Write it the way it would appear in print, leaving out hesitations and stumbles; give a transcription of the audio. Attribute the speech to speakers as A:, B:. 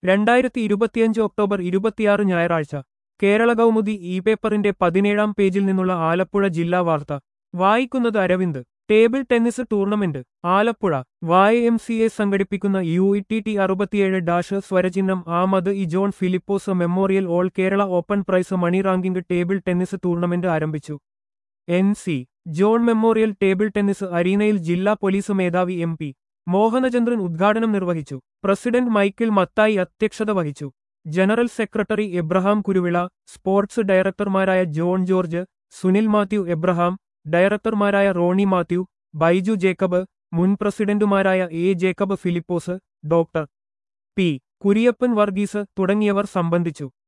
A: 2025 October 26 ഞായറാഴ്ച Kerala Kaumudi E പേപ്പറിന്റെ 17-ാം പേജിൽ നിന്നുള്ള ആലപ്പുഴ ജില്ലാ വാർത്ത വായിക്കുന്നത് Aravind. Table tennis tournament Alappuzha. YMCA സംഘടിപ്പിക്കുന്ന UETT 67 സ്വരചിഹ്നം ആമത് E John Philipose memorial all Kerala open prize money ranking table tennis tournament ആരംഭിച്ചു. NC John memorial table tennis അരീനയിൽ ജില്ലാ പോലീസ് മേധാവി MP മോഹനചന്ദ്രൻ ഉദ്ഘാടനം നിർവഹിച്ചു. പ്രസിഡന്റ് മൈക്കിൾ മത്തായി അധ്യക്ഷത വഹിച്ചു. General secretary Abraham Kuruvila, sports ഡയറക്ടർമാരായ John George, Sunil Mathew Abraham, ഡയറക്ടർമാരായ റോണി മാത്യു, ബൈജു ജേക്കബ്, മുൻ പ്രസിഡന്റുമാരായ A Jacob Philipose, doctor P Kuriappan Varghese തുടങ്ങിയവർ സംബന്ധിച്ചു.